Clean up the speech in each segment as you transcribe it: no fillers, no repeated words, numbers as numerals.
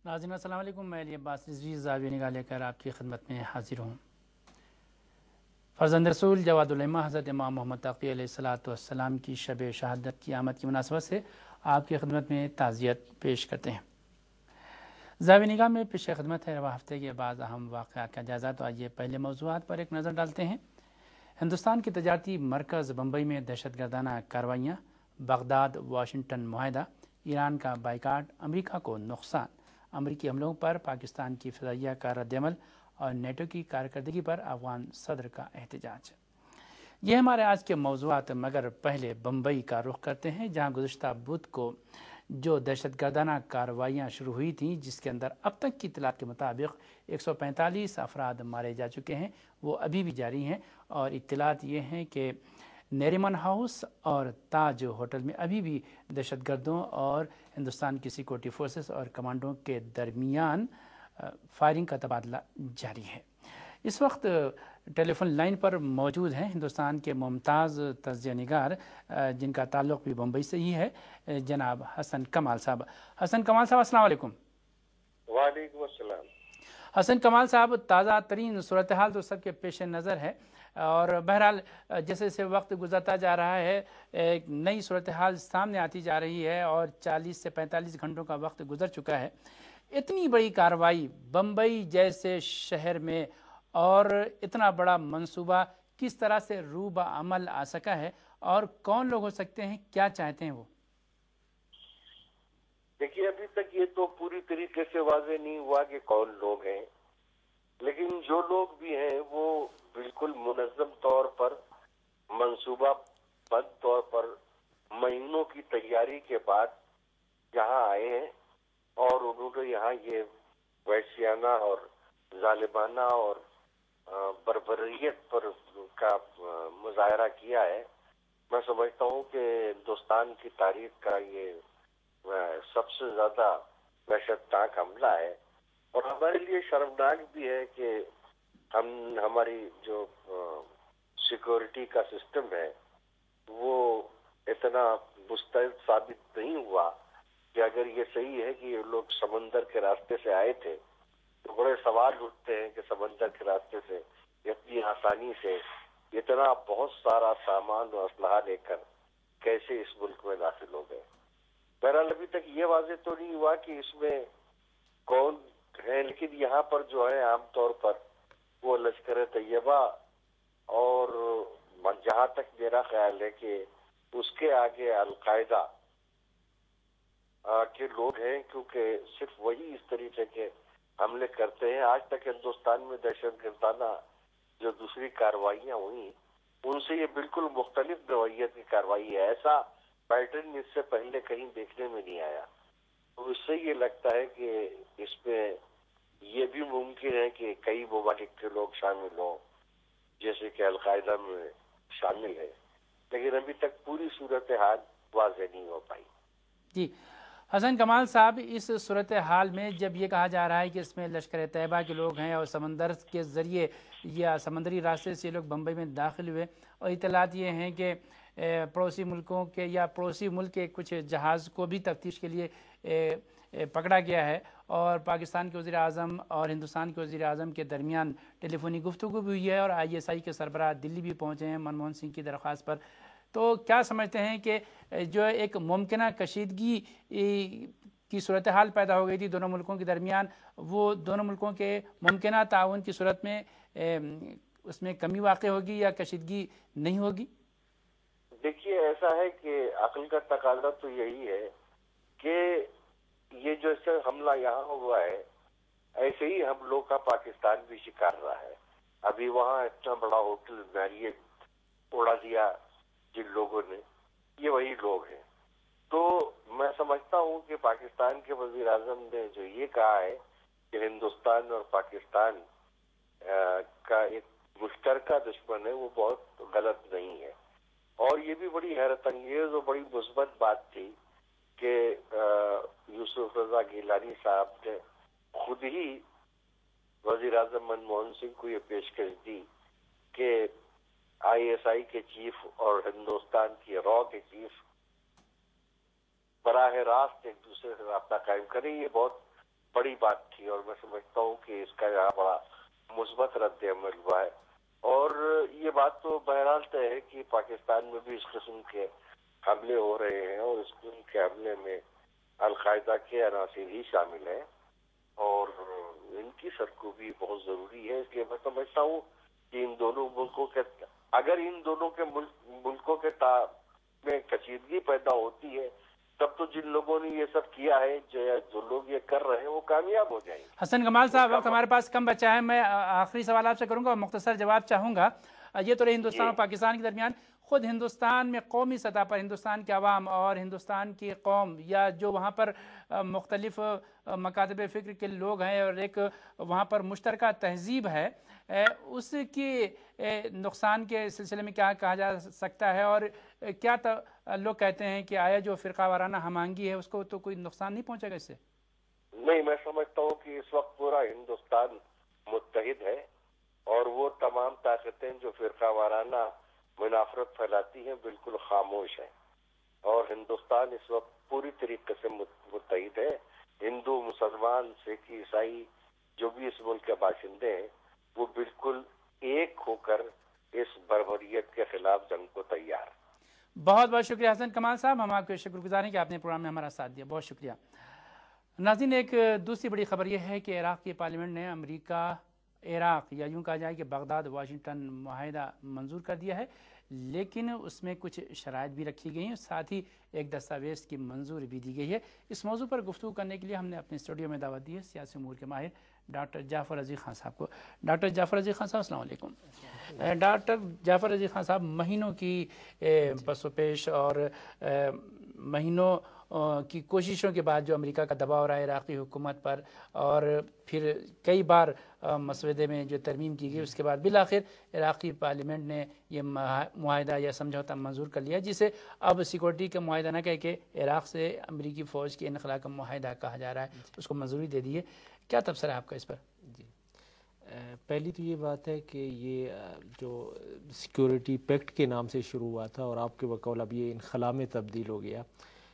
ناظرین السلام علیکم، میں علی عباس رضوی زاویہ نگاہ لے کر آپ کی خدمت میں حاضر ہوں۔ فرزند رسول جواد العلماء حضرت امام محمد تقی علیہ السلام کی شب شہادت کی آمد کی مناسبت سے آپ کی خدمت میں تعزیت پیش کرتے ہیں۔ زاویہ نگاہ میں پیش خدمت ہے رواں ہفتے کے بعض اہم واقعات کا جائزہ۔ تو آئیے پہلے موضوعات پر ایک نظر ڈالتے ہیں۔ ہندوستان کے تجارتی مرکز بمبئی میں دہشت گردانہ کارروائیاں، بغداد واشنگٹن معاہدہ، ایران کا بائیکاٹ، امریکہ کو نقصان، امریکی حملوں پر پاکستان کی فضائیہ کا رد عمل اور نیٹو کی کارکردگی پر افغان صدر کا احتجاج۔ یہ ہمارے آج کے موضوعات، مگر پہلے بمبئی کا رخ کرتے ہیں، جہاں گزشتہ بدھ کو جو دہشت گردانہ کارروائیاں شروع ہوئی تھیں، جس کے اندر اب تک کی اطلاعات کے مطابق 145 افراد مارے جا چکے ہیں، وہ ابھی بھی جاری ہیں۔ اور اطلاعات یہ ہیں کہ نیریمن ہاؤس اور تاج ہوٹل میں ابھی بھی دہشت گردوں اور ہندوستان کی سیکورٹی فورسز اور کمانڈوں کے درمیان فائرنگ کا تبادلہ جاری ہے۔ اس وقت ٹیلی فون لائن پر موجود ہیں ہندوستان کے ممتاز تجزیہ نگار، جن کا تعلق بھی بمبئی سے ہی ہے، جناب حسن کمال صاحب۔ حسن کمال صاحب السلام علیکم۔ وعلیکم السلام۔ حسن کمال صاحب، تازہ ترین صورتحال تو سب کے پیش نظر ہے، اور بہرحال جیسے جیسے وقت گزرتا جا رہا ہے ایک نئی صورتحال سامنے آتی جا رہی ہے، اور 40 سے 45 گھنٹوں کا وقت گزر چکا ہے۔ اتنی بڑی کارروائی بمبئی جیسے شہر میں اور اتنا بڑا منصوبہ کس طرح سے رو بعمل آ سکا ہے، اور کون لوگ ہو سکتے ہیں، کیا چاہتے ہیں وہ؟ دیکھیے، ابھی تک یہ تو پوری طریقے سے واضح نہیں ہوا کہ کون لوگ ہیں، لیکن جو لوگ بھی ہیں وہ بالکل منظم طور پر، منصوبہ بند طور پر مہینوں کی تیاری کے بعد یہاں آئے ہیں، اور انہوں نے یہاں یہ وحشیانہ اور ظالمانہ اور بربریت پر کا مظاہرہ کیا ہے۔ میں سمجھتا ہوں کہ ہندوستان کی تاریخ کا یہ سب سے زیادہ وحشتناک حملہ ہے، اور ہمارے لیے شرمناک بھی ہے کہ ہماری جو سیکورٹی کا سسٹم ہے وہ اتنا مستعد ثابت نہیں ہوا کہ اگر یہ صحیح ہے کہ یہ لوگ سمندر کے راستے سے آئے تھے تو بڑے سوال اٹھتے ہیں کہ سمندر کے راستے سے اتنی آسانی سے اتنا بہت سارا سامان اور اسلحہ لے کر کیسے اس ملک میں داخل ہو گئے۔ بہرحال ابھی تک یہ واضح تو نہیں ہوا کہ اس میں کون ہے، لیکن یہاں پر جو ہے عام طور پر وہ لشکر طیبہ، اور جہاں تک میرا خیال ہے کہ اس کے آگے القاعدہ کے لوگ ہیں، کیونکہ صرف وہی اس طریقے کے حملے کرتے ہیں۔ آج تک ہندوستان میں دہشت گردانہ جو دوسری کارروائیاں ہوئی ان سے یہ بالکل مختلف نوعیت کی کارروائی ہے، ایسا پیٹرن اس سے پہلے کہیں دیکھنے میں نہیں آیا۔ تو اس سے یہ لگتا ہے کہ اس میں یہ بھی ممکن ہے کہ کئی ممالک کے لوگ شامل ہوں، جیسے کہ القاعدہ میں شامل ہے، لیکن ابھی تک پوری صورتحال واضح نہیں ہو پائی۔ جی حسن کمال صاحب، اس صورتحال میں جب یہ کہا جا رہا ہے کہ اس میں لشکر طیبہ کے لوگ ہیں اور سمندر کے ذریعے یا سمندری راستے سے لوگ بمبئی میں داخل ہوئے، اور اطلاعات یہ ہیں کہ پڑوسی ملکوں کے یا پڑوسی ملک کے کچھ جہاز کو بھی تفتیش کے لیے پکڑا گیا ہے، اور پاکستان کے وزیر اعظم اور ہندوستان کے وزیر اعظم کے درمیان ٹیلی فونی گفتگو بھی ہوئی ہے، اور ISI کے سربراہ دلی بھی پہنچے ہیں منموہن سنگھ کی درخواست پر۔ تو کیا سمجھتے ہیں کہ جو ایک ممکنہ کشیدگی کی صورتحال پیدا ہو گئی تھی دونوں ملکوں کے درمیان، وہ دونوں ملکوں کے ممکنہ تعاون کی صورت میں اس میں کمی واقع ہوگی یا کشیدگی نہیں ہوگی؟ دیکھیے، ایسا ہے کہ عقل کا تقاضا تو یہی ہے کہ یہ جو حملہ یہاں ہوا ہے ایسے ہی حملوں کا پاکستان بھی شکار رہا ہے۔ ابھی وہاں اتنا بڑا ہوٹل میریٹ اڑا دیا جن لوگوں نے، یہ وہی لوگ ہیں۔ تو میں سمجھتا ہوں کہ پاکستان کے وزیر اعظم نے جو یہ کہا ہے کہ ہندوستان اور پاکستان کا ایک مشترکہ دشمن ہے، وہ بہت غلط نہیں ہے، اور یہ بھی بڑی حیرت انگیز اور بڑی مثبت بات تھی کہ یوسف رضا گیلانی صاحب نے خود ہی وزیر اعظم منموہن سنگھ کو یہ پیشکش دی کہ ISI کے چیف اور ہندوستان کی رو کے چیف براہ راست ایک دوسرے سے رابطہ قائم کریں۔ یہ بہت بڑی بات تھی اور میں سمجھتا ہوں کہ اس کا یہاں بڑا مثبت رد عمل ہوا ہے. اور یہ بات تو بہرحال طے ہے کہ پاکستان میں بھی اس قسم کے حملے ہو رہے ہیں اور اس قسم کے حملے میں القاعدہ کے عناصر ہی شامل ہیں اور ان کی سرکوبی بہت ضروری ہے. اس لیے میں سمجھتا ہوں کہ ان دونوں ملکوں کے اگر ان دونوں کے ملکوں کے میں کشیدگی پیدا ہوتی ہے تب تو جن لوگوں نے یہ سب کیا ہے جو لوگ یہ کر رہے ہیں وہ کامیاب ہو جائیں گے. حسن کمال صاحب، وقت ہمارے پاس کم بچا ہے، میں آخری سوال آپ سے کروں گا اور مختصر جواب چاہوں گا. یہ تو رہے ہندوستان اور پاکستان کے درمیان. خود ہندوستان میں قومی سطح پر ہندوستان کے عوام اور ہندوستان کی قوم یا جو وہاں پر مختلف مکاتب فکر کے لوگ ہیں اور ایک وہاں پر مشترکہ تہذیب ہے، اس کی نقصان کے سلسلے میں کیا کہا جا سکتا ہے؟ اور کیا لوگ کہتے ہیں کہ آیا جو فرقہ وارانہ ہم آہنگی ہے اس کو تو کوئی نقصان نہیں پہنچے گا اس سے؟ نہیں، میں سمجھتا ہوں کہ اس وقت پورا ہندوستان متحد ہے اور وہ تمام طاقتیں جو فرقہ وارانہ منافرت پھیلاتی ہیں بالکل خاموش ہیں اور ہندوستان اس وقت پوری طریقے سے متحد ہے. ہندو، مسلمان، سکھ، عیسائی جو بھی اس ملک کے باشندے ہیں وہ بالکل ایک ہو کر اس بربریت کے خلاف جنگ کو تیار. بہت بہت شکریہ حسن کمال صاحب، ہم آپ کے شکر گزار ہیں کہ آپ نے پروگرام میں ہمارا ساتھ دیا. بہت شکریہ. ناظرین، ایک دوسری بڑی خبر یہ ہے کہ عراق کی پارلیمنٹ نے امریکہ عراق یا یوں کہا جائے کہ بغداد واشنگٹن معاہدہ منظور کر دیا ہے، لیکن اس میں کچھ شرائط بھی رکھی گئی ہیں، ساتھ ہی ایک دستاویز کی منظوری بھی دی گئی ہے. اس موضوع پر گفتگو کرنے کے لیے ہم نے اپنے اسٹوڈیو میں دعوت دی ہے سیاسی امور کے ماہر ڈاکٹر جعفر عزیز خان صاحب کو. ڈاکٹر جعفر عزیز خان صاحب السلام علیکم. ڈاکٹر جعفر عزیز خان صاحب، مہینوں کی پس و پیش اور مہینوں کی کوششوں کے بعد جو امریکہ کا دباؤ رہا ہے عراقی حکومت پر اور پھر کئی بار مسودے میں جو ترمیم کی گئی، اس کے بعد بالآخر عراقی پارلیمنٹ نے یہ معاہدہ یا سمجھوتا منظور کر لیا، جسے اب سیکورٹی کا معاہدہ نہ کہہ کے عراق سے امریکی فوج کے انخلاء کا معاہدہ کہا جا رہا ہے، اس کو منظوری دے دی ہے. کیا تبصرہ ہے آپ کا اس پر؟ جی، پہلی تو یہ بات ہے کہ یہ جو سیکورٹی پیکٹ کے نام سے شروع ہوا تھا اور آپ کے بقول اب یہ انخلاء میں تبدیل ہو گیا.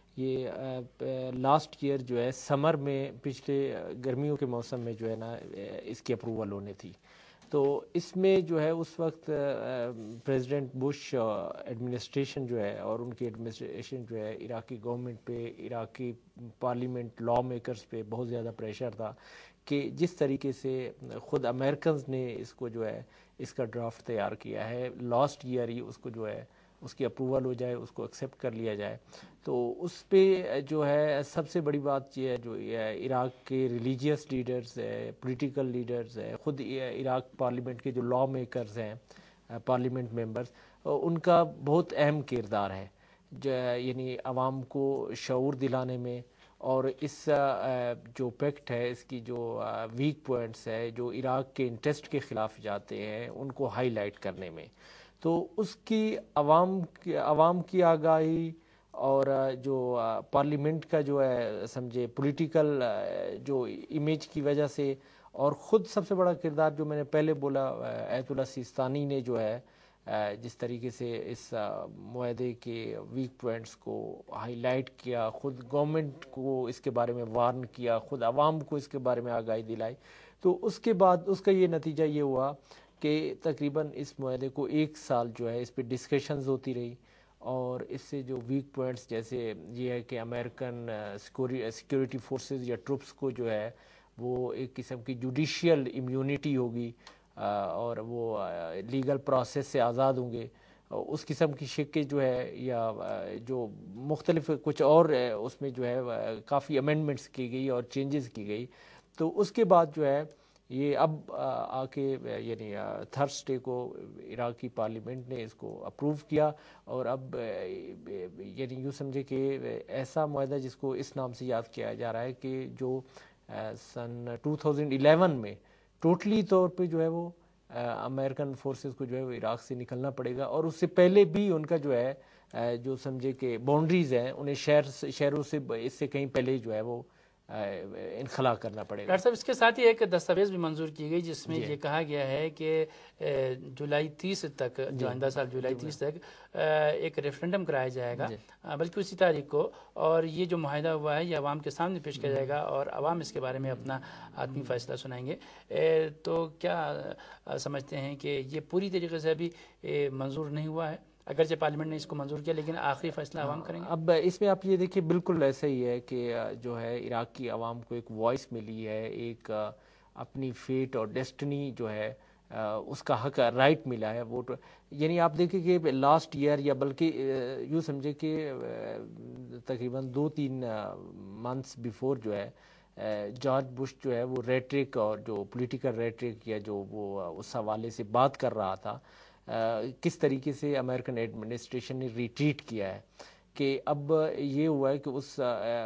یہ لاسٹ ایئر جو ہے سمر میں، پچھلے گرمیوں کے موسم میں جو ہے نا اس کی اپروول ہونے تھی. تو اس میں جو ہے اس وقت پریزیڈنٹ بش ایڈمنسٹریشن جو ہے اور ان کی ایڈمنسٹریشن جو ہے عراقی گورنمنٹ پہ، عراقی پارلیمنٹ لا میکرز پہ بہت زیادہ پریشر تھا کہ جس طریقے سے خود امریکنز نے اس کو جو ہے اس کا ڈرافٹ تیار کیا ہے، لاسٹ ایئر ہی اس کو جو ہے اس کی اپروول ہو جائے، اس کو ایکسیپٹ کر لیا جائے. تو اس پہ جو ہے سب سے بڑی بات یہ ہے جو عراق کے ریلیجیس لیڈرز ہے، پولیٹیکل لیڈرز ہے، خود عراق پارلیمنٹ کے جو لا میکرز ہیں، پارلیمنٹ ممبرز، ان کا بہت اہم کردار ہے، یعنی عوام کو شعور دلانے میں اور اس جو پیکٹ ہے اس کی جو ویک پوائنٹس ہے جو عراق کے انٹرسٹ کے خلاف جاتے ہیں ان کو ہائی لائٹ کرنے میں. تو اس کی عوام کی آگاہی اور جو پارلیمنٹ کا جو ہے سمجھے پولیٹیکل جو امیج کی وجہ سے، اور خود سب سے بڑا کردار جو میں نے پہلے بولا ایت اللہ سیستانی نے جو ہے جس طریقے سے اس معاہدے کے ویک پوائنٹس کو ہائی لائٹ کیا، خود گورنمنٹ کو اس کے بارے میں وارن کیا، خود عوام کو اس کے بارے میں آگاہی دلائی. تو اس کے بعد اس کا یہ نتیجہ یہ ہوا کہ تقریباً اس معاہدے کو 1 سال جو ہے اس پہ ڈسکشنز ہوتی رہی اور اس سے جو ویک پوائنٹس جیسے یہ ہے کہ امریکن سیکورٹی فورسز یا ٹروپس کو جو ہے وہ ایک قسم کی جوڈیشیل امیونٹی ہوگی اور وہ لیگل پروسیس سے آزاد ہوں گے، اس قسم کی شکیں جو ہے یا جو مختلف کچھ اور اس میں جو ہے کافی امینڈمنٹس کی گئی اور چینجز کی گئی. تو اس کے بعد جو ہے یہ اب آ کے یعنی تھرسڈے کو عراقی پارلیمنٹ نے اس کو اپروو کیا اور اب یعنی یوں سمجھے کہ ایسا معاہدہ جس کو اس نام سے یاد کیا جا رہا ہے کہ جو سن 2011 میں ٹوٹلی طور پہ جو ہے وہ امریکن فورسز کو جو ہے وہ عراق سے نکلنا پڑے گا، اور اس سے پہلے بھی ان کا جو ہے جو سمجھے کہ باؤنڈریز ہیں انہیں شہروں سے اس سے کہیں پہلے جو ہے وہ انخلا کرنا پڑے گا۔ ڈاکٹر صاحب اس کے ساتھ ہی ایک دستاویز بھی منظور کی گئی جس میں یہ کہا گیا ہے کہ جولائی 30 تک جو آئندہ سال جولائی 30 تک ایک ریفرنڈم کرایا جائے گا، بلکہ اسی تاریخ کو، اور یہ جو معاہدہ ہوا ہے یہ عوام کے سامنے پیش کیا جائے گا اور عوام اس کے بارے میں اپنا حتمی فیصلہ سنائیں گے۔ تو کیا سمجھتے ہیں کہ یہ پوری طریقے سے ابھی منظور نہیں ہوا ہے؟ اگرچہ پارلیمنٹ نے اس کو منظور کیا لیکن آخری فیصلہ عوام کریں گے۔ اب اس میں آپ یہ دیکھیں بالکل ایسا ہی ہے کہ جو ہے عراق کی عوام کو ایک وائس ملی ہے، ایک اپنی فیٹ اور ڈیسٹنی جو ہے اس کا حق رائٹ ملا ہے ووٹ۔ یعنی آپ دیکھیں کہ لاسٹ ایئر یا بلکہ یوں سمجھے کہ تقریباً 2-3 منتھس بیفور جو ہے جارج بش جو ہے وہ ریٹرک اور جو پولیٹیکل ریٹرک یا جو وہ اس حوالے سے بات کر رہا تھا، کس طریقے سے امریکن ایڈمنسٹریشن نے ریٹریٹ کیا ہے کہ اب یہ ہوا ہے کہ اس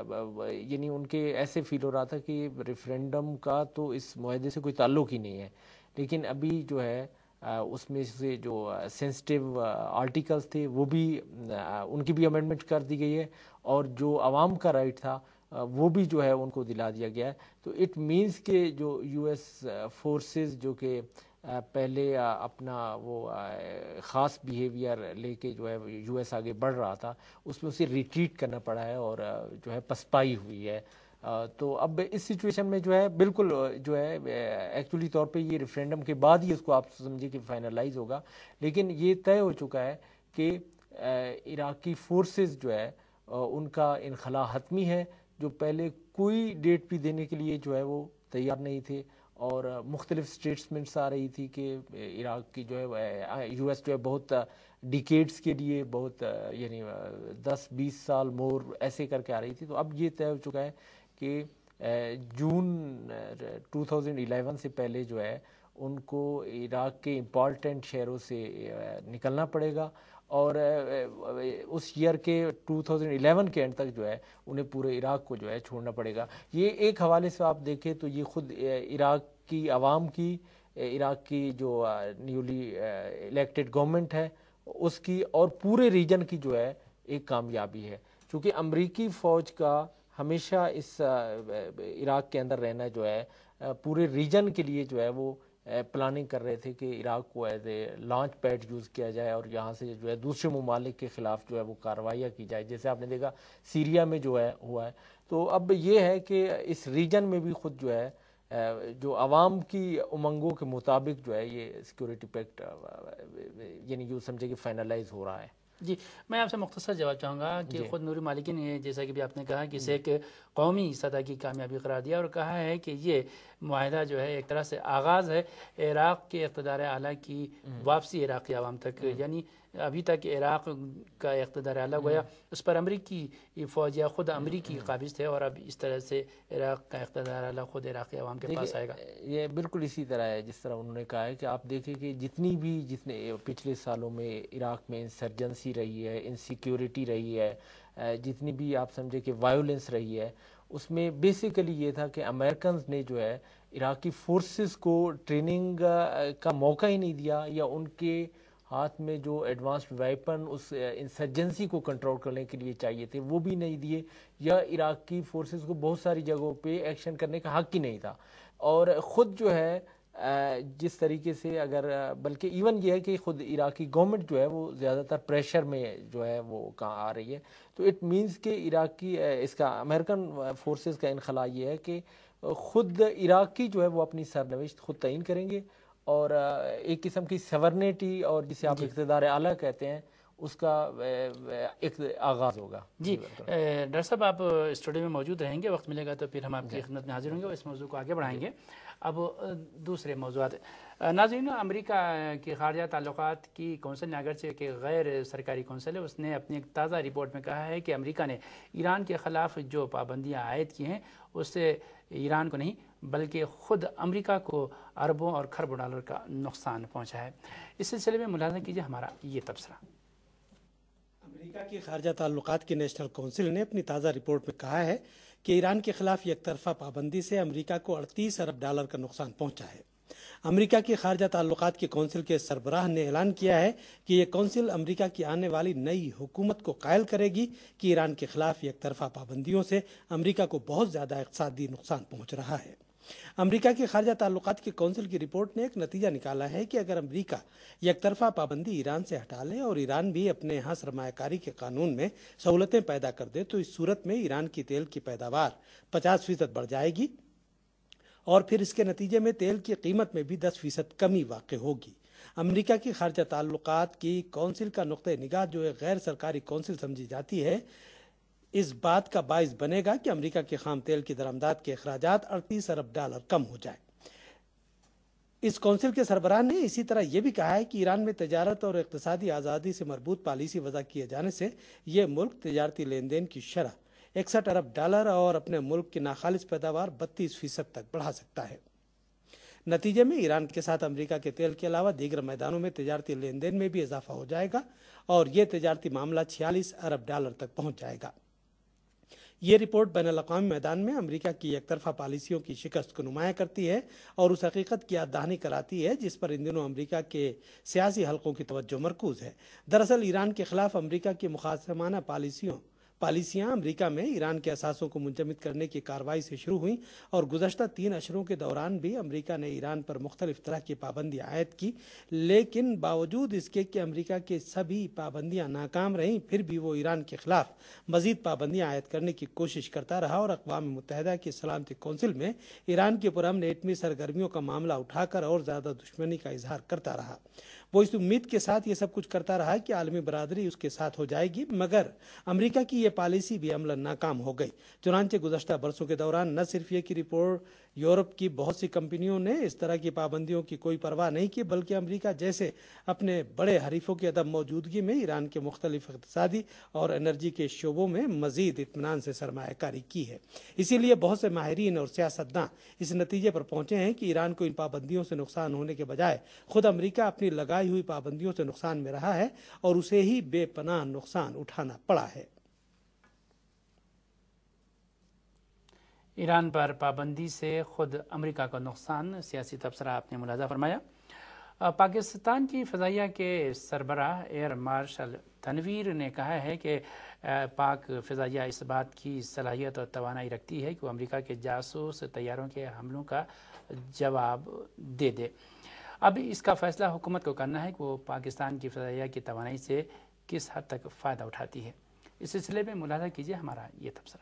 یعنی ان کے ایسے فیل ہو رہا تھا کہ ریفرینڈم کا تو اس معاہدے سے کوئی تعلق ہی نہیں ہے، لیکن ابھی جو ہے اس میں سے جو سینسٹیو آرٹیکلز تھے وہ بھی ان کی بھی امینڈمنٹ کر دی گئی ہے، اور جو عوام کا رائٹ تھا وہ بھی جو ہے ان کو دلا دیا گیا ہے۔ تو اٹ مینس کہ جو یو ایس فورسز جو کہ پہلے اپنا وہ خاص بیہیویئر لے کے جو ہے یو ایس آگے بڑھ رہا تھا، اس میں اسے ریٹریٹ کرنا پڑا ہے اور جو ہے پسپائی ہوئی ہے۔ تو اب اس سچویشن میں جو ہے بالکل جو ہے ایکچولی طور پہ یہ ریفرینڈم کے بعد ہی اس کو آپ سمجھے کہ فائنلائز ہوگا، لیکن یہ طے ہو چکا ہے کہ عراقی فورسز جو ہے ان کا انخلا حتمی ہے، جو پہلے کوئی ڈیٹ بھی دینے کے لیے جو ہے وہ تیار نہیں تھے، اور مختلف سٹیٹسمنٹس آ رہی تھی کہ عراق کی جو ہے یو ایس جو ہے بہت ڈیکیڈز کے لیے بہت یعنی 10-20 سال مور ایسے کر کے آ رہی تھی۔ تو اب یہ طے ہو چکا ہے کہ جون 2011 سے پہلے جو ہے ان کو عراق کے امپورٹنٹ شہروں سے نکلنا پڑے گا، اور اس ایئر کے 2011 کے اینڈ تک جو ہے انہیں پورے عراق کو جو ہے چھوڑنا پڑے گا۔ یہ ایک حوالے سے آپ دیکھیں تو یہ خود عراق کی عوام کی، عراق کی جو نیولی الیکٹڈ گورنمنٹ ہے اس کی، اور پورے ریجن کی جو ہے ایک کامیابی ہے، چونکہ امریکی فوج کا ہمیشہ اس عراق کے اندر رہنا جو ہے پورے ریجن کے لیے جو ہے وہ پلاننگ کر رہے تھے کہ عراق کو as a launch pad use کیا جائے اور یہاں سے جو ہے دوسرے ممالک کے خلاف جو ہے وہ کارروائیاں کی جائے، جیسے آپ نے دیکھا سیریا میں جو ہے ہوا ہے۔ تو اب یہ ہے کہ اس ریجن میں بھی خود جو ہے جو عوام کی امنگوں کے مطابق جو ہے یہ سیکورٹی پیکٹ یعنی یوں سمجھے کہ فائنلائز ہو رہا ہے۔ جی، میں آپ سے مختصر جواب چاہوں گا کہ خود نوری مالکی نے جیسا کہ بھی آپ نے کہا کہ اسے ایک قومی سطح کی کامیابی قرار دیا، اور کہا ہے کہ یہ معاہدہ جو ہے ایک طرح سے آغاز ہے عراق کے اقتدار اعلیٰ کی واپسی عراقی عوام تک، یعنی ابھی تک عراق کا اقتدار اعلیٰ گویا اس پر امریکی فوج یا خود امریکی قابض تھے، اور اب اس طرح سے عراق کا اقتدار اعلیٰ خود عراقی عوام کے پاس آئے گا۔ یہ بالکل اسی طرح ہے جس طرح انہوں نے کہا ہے کہ آپ دیکھیں کہ جتنے پچھلے سالوں میں عراق میں انسرجنسی رہی ہے، انسیکیورٹی رہی ہے، جتنی بھی آپ سمجھے کہ وائلنس رہی ہے، اس میں بیسیکلی یہ تھا کہ امریکنز نے جو ہے عراقی فورسز کو ٹریننگ کا موقع ہی نہیں دیا، یا ان کے ہاتھ میں جو ایڈوانسڈ ویپن اس انسرجنسی کو کنٹرول کرنے کے لیے چاہیے تھے وہ بھی نہیں دیے، یا عراقی فورسز کو بہت ساری جگہوں پہ ایکشن کرنے کا حق ہی نہیں تھا، اور خود جو ہے جس طریقے سے اگر بلکہ ایون یہ ہے کہ خود عراقی گورنمنٹ جو ہے وہ زیادہ تر پریشر میں جو ہے وہ کہاں آ رہی ہے۔ تو اٹ مینس کہ عراقی اس کا امریکن فورسز کا انخلا یہ ہے کہ خود عراقی جو ہے وہ اپنی سرنوشت خود تعین کریں گے، اور ایک قسم کی سورنیٹی اور جسے آپ اقتدار اعلیٰ کہتے ہیں اس کا ایک آغاز ہوگا۔ جی ڈاکٹر صاحب آپ اسٹوڈیو میں موجود رہیں گے، وقت ملے گا تو پھر ہم آپ کی خدمت میں حاضر ہوں گے اور اس موضوع کو آگے بڑھائیں گے۔ اب دوسرے موضوعات، ناظرین، امریکہ کی خارجہ تعلقات کی کونسل نے اگرچہ کہ غیر سرکاری کونسل ہے، اس نے اپنی ایک تازہ رپورٹ میں کہا ہے کہ امریکہ نے ایران کے خلاف جو پابندیاں عائد کی ہیں اس سے ایران کو نہیں بلکہ خود امریکہ کو اربوں اور کھربوں ڈالر کا نقصان پہنچا ہے۔ اس سلسلے میں ملاحظہ کیجیے ہمارا یہ تبصرہ۔ امریکہ کی خارجہ تعلقات کی نیشنل کونسل نے اپنی تازہ رپورٹ میں کہا ہے کہ ایران کے خلاف یک طرفہ پابندی سے امریکہ کو $38 ارب کا نقصان پہنچا ہے۔ امریکہ کی خارجہ تعلقات کی کونسل کے سربراہ نے اعلان کیا ہے کہ یہ کونسل امریکہ کی آنے والی نئی حکومت کو قائل کرے گی کہ ایران کے خلاف یک طرفہ پابندیوں سے امریکہ کو بہت زیادہ اقتصادی نقصان پہنچ رہا ہے۔ امریکہ کی خارجہ تعلقات کی کونسل کی رپورٹ نے ایک نتیجہ نکالا ہے کہ اگر امریکہ یک طرفہ پابندی ایران سے ہٹا لے اور ایران بھی اپنے یہاں سرمایہ کاری کے قانون میں سہولتیں پیدا کر دے تو اس صورت میں ایران کی تیل کی پیداوار 50% بڑھ جائے گی اور پھر اس کے نتیجے میں تیل کی قیمت میں بھی 10% کمی واقع ہوگی۔ امریکہ کی خارجہ تعلقات کی کونسل کا نقطہ نگاہ جو ایک غیر سرکاری کونسل سمجھی جاتی ہے اس بات کا باعث بنے گا کہ امریکہ کے خام تیل کی درآمدات کے اخراجات $38 ارب کم ہو جائیں۔ اس کونسل کے سربراہ نے اسی طرح یہ بھی کہا ہے کہ ایران میں تجارت اور اقتصادی آزادی سے مربوط پالیسی وضع کیے جانے سے یہ ملک تجارتی لین دین کی شرح $61 ارب اور اپنے ملک کی ناخالص پیداوار 32% تک بڑھا سکتا ہے۔ نتیجے میں ایران کے ساتھ امریکہ کے تیل کے علاوہ دیگر میدانوں میں تجارتی لین دین میں بھی اضافہ ہو جائے گا اور یہ تجارتی معاملہ $46 ارب تک پہنچ جائے گا۔ یہ رپورٹ بین الاقوامی میدان میں امریکہ کی یک طرفہ پالیسیوں کی شکست کو نمایاں کرتی ہے اور اس حقیقت کی یاد دہانی کراتی ہے جس پر ان دنوں امریکہ کے سیاسی حلقوں کی توجہ مرکوز ہے۔ دراصل ایران کے خلاف امریکہ کی مخاصمانہ پالیسیاں امریکہ میں ایران کے اثاثوں کو منجمد کرنے کی کارروائی سے شروع ہوئیں اور گزشتہ 3 اشروں کے دوران بھی امریکہ نے ایران پر مختلف طرح کی پابندیاں عائد کی، لیکن باوجود اس کے کہ امریکہ کے سبھی پابندیاں ناکام رہیں پھر بھی وہ ایران کے خلاف مزید پابندیاں عائد کرنے کی کوشش کرتا رہا اور اقوام متحدہ کی سلامتی کونسل میں ایران کی پرامن ایٹمی سرگرمیوں کا معاملہ اٹھا کر اور زیادہ دشمنی کا اظہار کرتا رہا۔ وہ اس امید کے ساتھ یہ سب کچھ کرتا رہا کہ عالمی برادری اس کے ساتھ ہو جائے گی، مگر امریکہ کی یہ پالیسی بھی عملاً ناکام ہو گئی۔ چنانچہ گزشتہ برسوں کے دوران نہ صرف یہ کہ رپورٹ یورپ کی بہت سی کمپنیوں نے اس طرح کی پابندیوں کی کوئی پرواہ نہیں کی، بلکہ امریکہ جیسے اپنے بڑے حریفوں کی عدم موجودگی میں ایران کے مختلف اقتصادی اور انرجی کے شعبوں میں مزید اطمینان سے سرمایہ کاری کی ہے۔ اسی لیے بہت سے ماہرین اور سیاستداں اس نتیجے پر پہنچے ہیں کہ ایران کو ان پابندیوں سے نقصان ہونے کے بجائے خود امریکہ اپنی لگائی ہوئی پابندیوں سے نقصان میں رہا ہے اور اسے ہی بے پناہ نقصان اٹھانا پڑا ہے۔ ایران پر پابندی سے خود امریکہ کا نقصان، سیاسی تبصرہ آپ نے ملاحظہ فرمایا۔ پاکستان کی فضائیہ کے سربراہ ایئر مارشل تنویر نے کہا ہے کہ پاک فضائیہ اس بات کی صلاحیت اور توانائی رکھتی ہے کہ وہ امریکہ کے جاسوس طیاروں کے حملوں کا جواب دے دے۔ اب اس کا فیصلہ حکومت کو کرنا ہے کہ وہ پاکستان کی فضائیہ کی توانائی سے کس حد تک فائدہ اٹھاتی ہے۔ اس سلسلے میں ملاحظہ کیجیے ہمارا یہ تبصرہ۔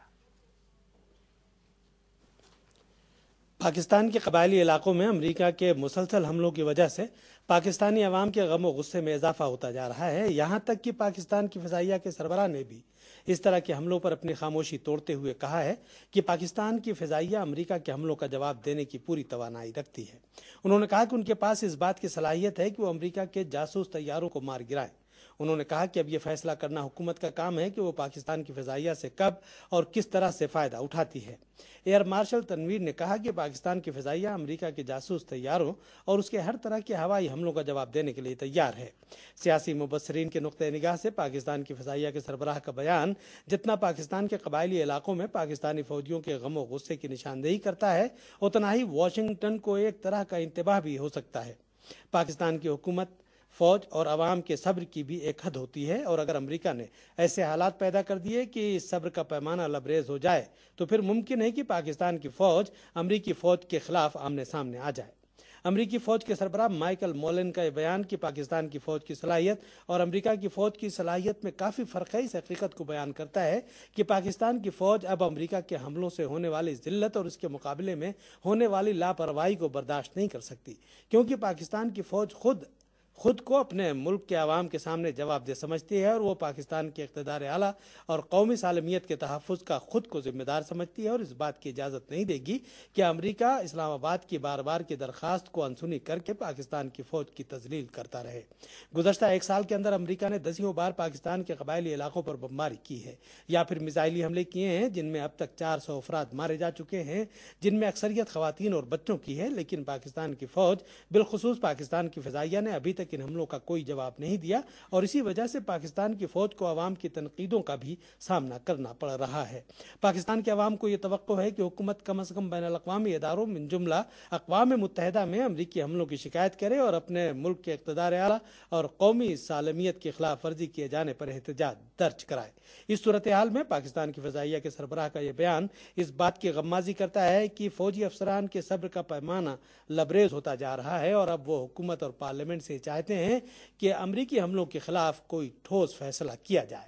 پاکستان کے قبائلی علاقوں میں امریکہ کے مسلسل حملوں کی وجہ سے پاکستانی عوام کے غم و غصے میں اضافہ ہوتا جا رہا ہے، یہاں تک کہ پاکستان کی فضائیہ کے سربراہ نے بھی اس طرح کے حملوں پر اپنی خاموشی توڑتے ہوئے کہا ہے کہ پاکستان کی فضائیہ امریکہ کے حملوں کا جواب دینے کی پوری توانائی رکھتی ہے۔ انہوں نے کہا کہ ان کے پاس اس بات کی صلاحیت ہے کہ وہ امریکہ کے جاسوس طیاروں کو مار گرائیں۔ انہوں نے کہا کہ اب یہ فیصلہ کرنا حکومت کا کام ہے کہ وہ پاکستان کی فضائیہ سے کب اور کس طرح سے فائدہ اٹھاتی ہے۔ ایئر مارشل تنویر نے کہا کہ پاکستان کی فضائیہ امریکہ کے جاسوس طیاروں اور اس کے ہر طرح کے ہوائی حملوں کا جواب دینے کے لیے تیار ہے۔ سیاسی مبصرین کے نقطہ نگاہ سے پاکستان کی فضائیہ کے سربراہ کا بیان جتنا پاکستان کے قبائلی علاقوں میں پاکستانی فوجیوں کے غم و غصے کی نشاندہی کرتا ہے، اتنا ہی واشنگٹن کو ایک طرح کا انتباہ بھی ہو سکتا ہے۔ پاکستان کی حکومت، فوج اور عوام کے صبر کی بھی ایک حد ہوتی ہے، اور اگر امریکہ نے ایسے حالات پیدا کر دیے کہ اس صبر کا پیمانہ لبریز ہو جائے تو پھر ممکن ہے کہ پاکستان کی فوج امریکی فوج کے خلاف آمنے سامنے آ جائے۔ امریکی فوج کے سربراہ مائیکل مولن کا یہ بیان کہ پاکستان کی فوج کی صلاحیت اور امریکہ کی فوج کی صلاحیت میں کافی فرق ہے، اس حقیقت کو بیان کرتا ہے کہ پاکستان کی فوج اب امریکہ کے حملوں سے ہونے والی ذلت اور اس کے مقابلے میں ہونے والی لاپرواہی کو برداشت نہیں کر سکتی، کیونکہ پاکستان کی فوج خود کو اپنے ملک کے عوام کے سامنے جواب دہ سمجھتی ہے اور وہ پاکستان کے اقتدار اعلیٰ اور قومی سالمیت کے تحفظ کا خود کو ذمہ دار سمجھتی ہے اور اس بات کی اجازت نہیں دے گی کہ امریکہ اسلام آباد کی بار بار کی درخواست کو انسنی کر کے پاکستان کی فوج کی تذلیل کرتا رہے۔ گزشتہ 1 سال کے اندر امریکہ نے 10 بار پاکستان کے قبائلی علاقوں پر بمباری کی ہے یا پھر میزائلی حملے کیے ہیں، جن میں اب تک 400 افراد مارے جا چکے ہیں، جن میں اکثریت خواتین اور بچوں کی ہے، لیکن پاکستان کی فوج بالخصوص پاکستان کی فضائیہ نے ابھی تک تک ان حملوں کا کوئی جواب نہیں دیا اور اسی وجہ سے پاکستان کی فوج کو عوام کی تنقیدوں کا بھی سامنا کرنا پڑ رہا ہے۔ پاکستان کے عوام کو یہ توقع ہے کہ حکومت کم از کم بین الاقوامی اداروں من جملہ اقوام متحدہ میں امریکی حملوں کی شکایت کرے اور اپنے ملک کے اقتدار اعلیٰ اور قومی سالمیت کی خلاف ورزی کیے جانے پر احتجاج درج کرائے۔ اس صورتحال میں پاکستان کی فضائیہ کے سربراہ کا یہ بیان اس بات کی غمازی کرتا ہے کہ فوجی افسران کے صبر کا پیمانہ لبریز ہوتا جا رہا ہے اور اب وہ حکومت اور پارلیمنٹ سے چاہتے ہیں کہ امریکی حملوں کے خلاف کوئی ٹھوس فیصلہ کیا جائے۔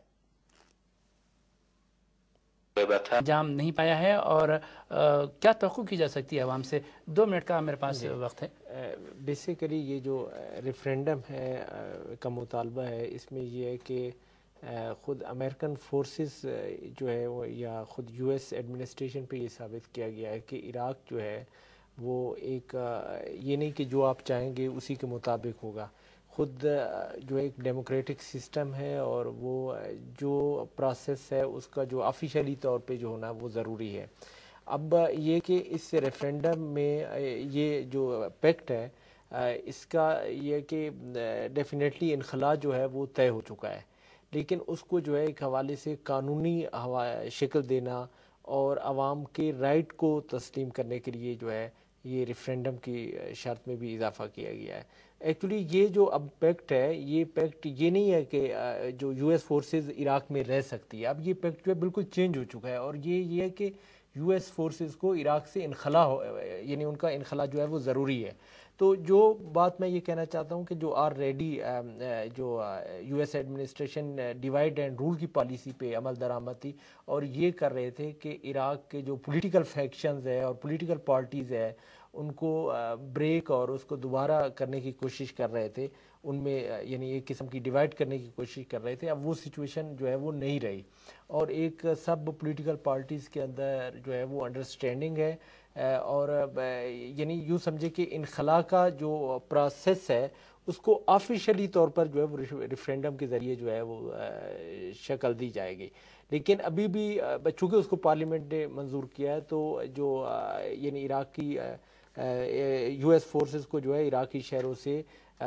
انجام نہیں پایا ہے اور کیا توقع کی جا سکتی ہے عوام سے؟ 2 منٹ کا میرے پاس وقت ہے۔ بیسیکلی یہ جو ریفرینڈم ہے کا مطالبہ ہے، اس میں یہ ہے کہ خود امریکن فورسز جو ہے وہ یا خود یو ایس ایڈمنسٹریشن پہ یہ ثابت کیا گیا ہے کہ عراق جو ہے وہ ایک یہ نہیں کہ جو آپ چاہیں گے اسی کے مطابق ہوگا، خود جو ایک ڈیموکریٹک سسٹم ہے اور وہ جو پروسیس ہے اس کا جو آفیشیلی طور پہ جو ہونا وہ ضروری ہے۔ اب یہ کہ اس ریفرینڈم میں یہ جو پیکٹ ہے اس کا یہ کہ ڈیفینیٹلی انخلاء جو ہے وہ طے ہو چکا ہے، لیکن اس کو جو ہے ایک حوالے سے قانونی شکل دینا اور عوام کے رائٹ کو تسلیم کرنے کے لیے جو ہے یہ ریفرینڈم کی شرط میں بھی اضافہ کیا گیا ہے۔ ایکچولی یہ جو اب پیکٹ ہے، یہ پیکٹ یہ نہیں ہے کہ جو یو ایس فورسز عراق میں رہ سکتی ہے، اب یہ پیکٹ جو ہے بالکل چینج ہو چکا ہے اور یہ ہے کہ یو ایس فورسز کو عراق سے انخلاء یعنی ان کا انخلاء جو ہے وہ ضروری ہے۔ تو جو بات میں یہ کہنا چاہتا ہوں کہ جو آلریڈی جو U S administration divide and rule کی پالیسی پہ عمل درآمد تھی اور یہ کر رہے تھے کہ عراق کے جو پولیٹیکل فیکشنز ہے اور پولیٹیکل پارٹیز ہے ان کو بریک اور اس کو دوبارہ کرنے کی کوشش کر رہے تھے، ان میں یعنی ایک قسم کی ڈیوائڈ کرنے کی کوشش کر رہے تھے۔ اب وہ سچویشن جو ہے وہ نہیں رہی اور ایک سب پولیٹیکل پارٹیز کے اندر جو ہے وہ انڈرسٹینڈنگ ہے اور یعنی یوں سمجھے کہ انخلاء کا جو پروسیس ہے اس کو آفیشیلی طور پر جو ہے وہ ریفرینڈم کے ذریعے جو ہے وہ شکل دی جائے گی، لیکن ابھی بھی چونکہ اس کو پارلیمنٹ نے منظور کیا ہے تو جو یعنی عراق کی یو ایس فورسز کو جو ہے عراقی شہروں سے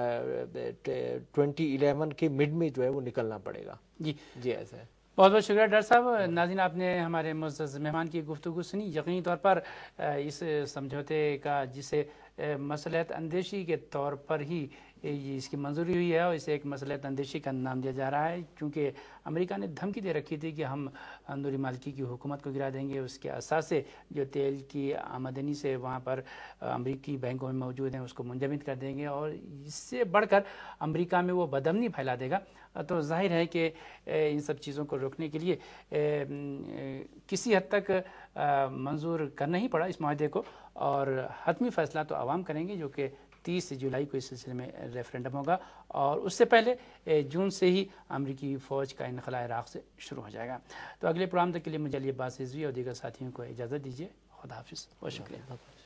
2011 کے مڈ میں جو ہے وہ نکلنا پڑے گا۔ جی ایسا ہے۔ بہت بہت شکریہ ڈاکٹر صاحب۔ ناظرین، آپ نے ہمارے معزز مہمان کی گفتگو سنی۔ یقینی طور پر اس سمجھوتے کا جسے مصلحت اندیشی کے طور پر ہی اس کی منظوری ہوئی ہے اور اسے ایک مصلحت اندیشی کا نام دیا جا رہا ہے، کیونکہ امریکہ نے دھمکی دے رکھی تھی کہ ہم اندوری مالکی کی حکومت کو گرا دیں گے، اس کے اثاثے جو تیل کی آمدنی سے وہاں پر امریکی بینکوں میں موجود ہیں اس کو منجمد کر دیں گے اور اس سے بڑھ کر امریکہ میں وہ بدامنی پھیلا دے گا۔ تو ظاہر ہے کہ ان سب چیزوں کو روکنے کے لیے کسی حد تک منظور کرنا ہی پڑا اس معاہدے کو اور حتمی فیصلہ تو عوام کریں گے، جو کہ 30 جولائی کو اس سلسلے میں ریفرینڈم ہوگا اور اس سے پہلے جون سے ہی امریکی فوج کا انخلاء عراق سے شروع ہو جائے گا۔ تو اگلے پروگرام تک کے لیے مجھے یہ بات ہوئی اور دیگر ساتھیوں کو اجازت دیجیے۔ خدا حافظ، بہت شکریہ۔